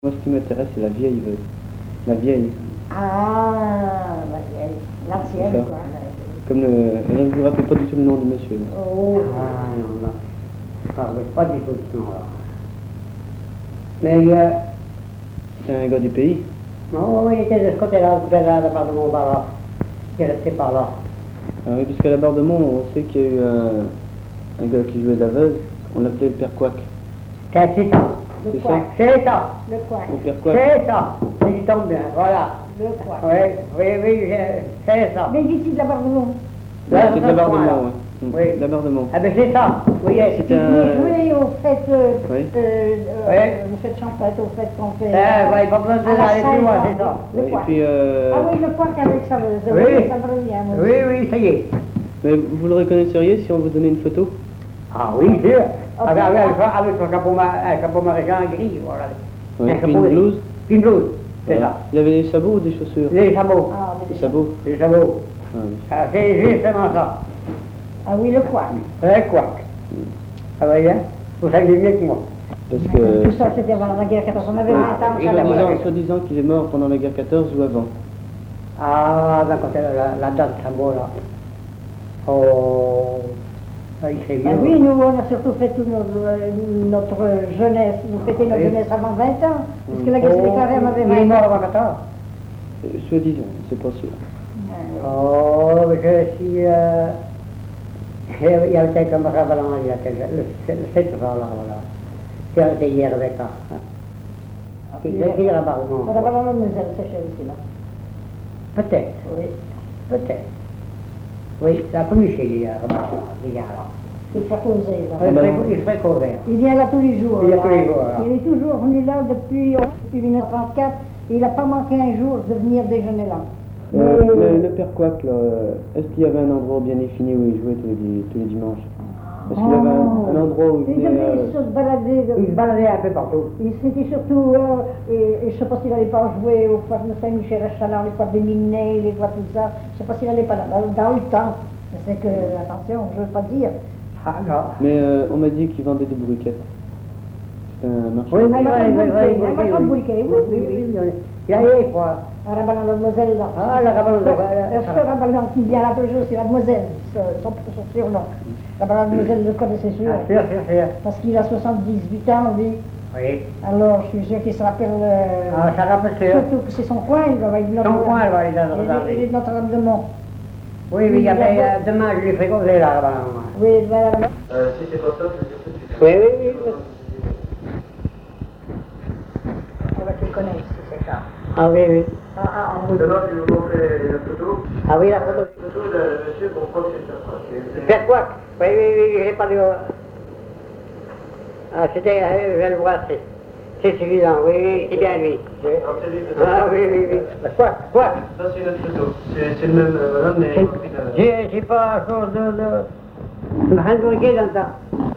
Moi, ce qui m'intéresse, c'est la vieille veuve. La vieille. Ah, la vieille. L'ancienne, Ça. quoi. Comme je ne vous rappelle pas du tout le nom du monsieur. Oh. Ah non, là. Ah, oui, pas du tout ce nom-là. Mais C'est un gars du pays. non, il était de ce côté-là, de l'appartement par là. Il est resté par là. Ah oui, puisqu'à la barre de Mont, on sait qu'il y a eu un gars qui jouait de la veuve. On l'appelait le père Couac. C'est ça. Le C'est quoi? ça. C'est ça. Le quoi? Le père Couac. C'est ça. Il tombe bien, voilà. Le quoi? Oui, c'est ça. Mais d'ici de la barre de Mont. Là, C'est de la barre de voilà. Mont, ouais. Oui. De la barre de Mont. Ah ben c'est ça. Oui, C'était Vous jouez aux fêtes, Oui. aux fêtes champêtres, aux fêtes qu'on fait. Ouais, pas besoin à la d'aller plus loin, c'est ça. Le Ouais, et quoi? puis, Ah oui, le quoi avec ça, Oui. ça me revient. moi Oui, aussi. oui, ça y est. mais vous le reconnaisseriez si on vous donnait une photo? Ah oui, sûr. Ok. Avec son capot maréchal gris, voilà. Oui. Un Puis une capot- blouse? Une blouse, c'est Voilà. ça. Il avait des sabots ou des chaussures? Les sabots. Ah, mais Des sabots. Les sabots. Ah, oui. Ah, c'est justement ça. Ah oui, le quoi? Le couac. Ça va bien? Vous savez mieux que moi. Parce Tout que, ça, c'était avant la guerre 14. On avait 20 ans. oui, ça, oui, là-bas. oui. soi-disant qu'il est mort pendant la guerre 14 ou avant. Ah, ben quand la date sabot là. Oh. Il s'est Ah bien. oui, nous, on a surtout fait toute notre jeunesse. Nous fêtions notre Oui. jeunesse avant 20 ans. Parce que la guerre s'est déclarée, on avait Il est 20 mort ans. avant 14. Soi-disant, c'est pas sûr. Oh, mais il y a peut-être comme Ravalan, il y a le 7 là, voilà. Qui a été hier avec ça. C'est qui là-bas? On a pas la mademoiselle Séchelle ici, là. Peut-être, Oui. peut-être. Oui, la commission, il y a là-bas, il y a là. Il fait causer, là. Il serait couvert. Il vient là tous les jours. Il vient là. tous les jours, là. Il est toujours venu là depuis 1934. Et il n'a pas manqué un jour de venir déjeuner là. Le père Couac, là, est-ce qu'il y avait un endroit bien défini où il jouait tous les dimanches? Est-ce qu'il y avait un endroit où il Il venait... devait se balader. Il se baladait un peu partout. Il s'était surtout, et je ne sais pas s'il n'allait pas jouer au foires de Saint-Michel à Chaland, les foires des Minets, les foires tout ça. Je ne sais pas s'il n'allait pas là, dans le temps. Mais c'est que, attention, je ne veux pas dire. Ah non. Mais on m'a dit qu'il vendait des briquettes. C'est un marché. Oui, oui, Un marchand de briquet, oui, oui, oui. Il y a eu quoi? À Rabalan, la demoiselle, là. Ah, la Rabalan, Ce Rabalan qui vient là toujours, c'est la demoiselle, son surnom. Rabalan, la demoiselle le connaissait sûr. Ah, sûr. Parce qu'il a 78 ans, lui. Oui. Alors, je suis sûr qu'il se rappelle. Ah, ça rappelle sûr. Surtout que c'est son coin, il va être Son coin, elle va aller dans le Il jardin. est de Notre-Dame de Mont. Oui, mais il y avait demain, je l'ai fréquenté là, Rabalan. Oui, voilà. Si c'est pas ça, je vais dire tout de suite. Oui. On va qu'il connaisse, c'est ça. Ah oui. D'abord, je vais vous montrer la photo. Ah oui, la photo. La photo de monsieur qu'on croit que c'est ça. Père quoi? Oui, j'ai pas lu. Ah, c'était, je vais le voir, c'est celui-là, oui, c'est bien lui. Alors, c'est lui, peut-être. Ah oui. Quoi? Ça, c'est notre photo. C'est le même, madame, mais... J'ai pas chose de handbriqué dans ça.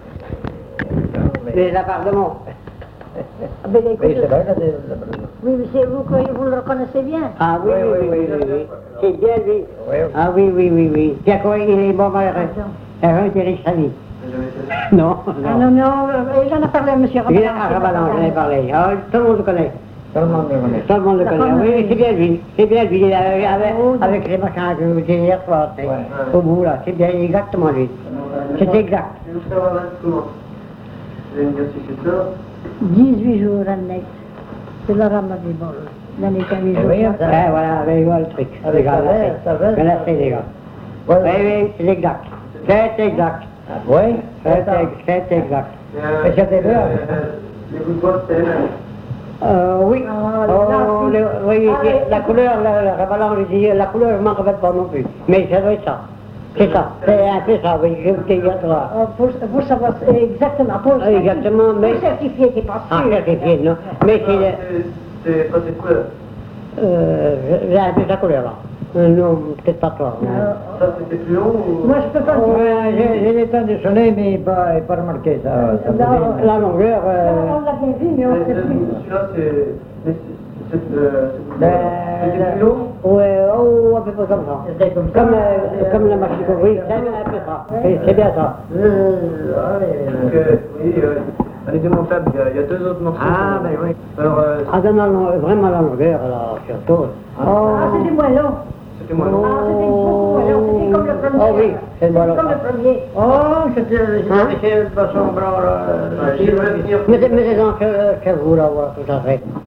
Les appartements. Ah, ben, écoute, Oui, c'est vrai, oui, mais c'est vous le reconnaissez bien. Ah oui. C'est bien lui. Ah oui. Tiens, quoi, il est bon malheureux. Un était riche à vie. Non. Ah non, il en a parlé à M. Rabalan. Il est à Rabalan, j'en ai parlé. Ah, tout le monde le connaît. Tout le monde le connaît. Oui, c'est bien lui. Il est avec les machins que vous disiez hier soir. Au bout là, c'est bien exactement lui. C'est exact. Je vais vous savoir là, comment? Vous allez me dire si c'est ça. 18 jours à net. C'est la rame du bol. L'année 18 jours. Voilà, avec le truc. Avec ça va. Merci les gars. Oui, c'est exact. C'est exact. Oui, C'est exact. Mais c'était bien. Les bouts de bois, c'est les mêmes. Oui. Oui, la couleur, la Rabalan, je dis, la couleur, je m'en rappelle pas non plus. Mais ça doit être ça. C'est ça. C'est un peu ça, oui. Je vous dis, Pour savoir exactement. Exactement, mais... Pour certifier, c'est pas sûr. Ah, certifié, non. Mais C'est pas cette couleur. j'ai un peu sa couleur, là. Non, peut-être pas toi. Ça, c'était plus long ou... Moi, je peux pas dire. J'ai le temps de sonner, mais pas remarqué ça. La longueur... On l'a bien vu, mais on ne sait plus. Celui-là, c'est... C'était plus long? Ouais, à peu près comme ça. Comme la machine, oui, c'est un peu ça. C'est bien ça. Donc, oui, Elle est démontable, il y a deux autres morceaux. Ah, ben oui. Alors, Vraiment la longueur, alors, surtout. Ah, c'était moins long. c'était moins Ah, long. c'était beaucoup moins long. C'était comme le premier. Ah oui, c'est moins long. Comme le premier. Oh, c'était le basson blanc, là. Ouais, j'aimerais venir. Mettez-en que vous, là, voilà, tout à fait.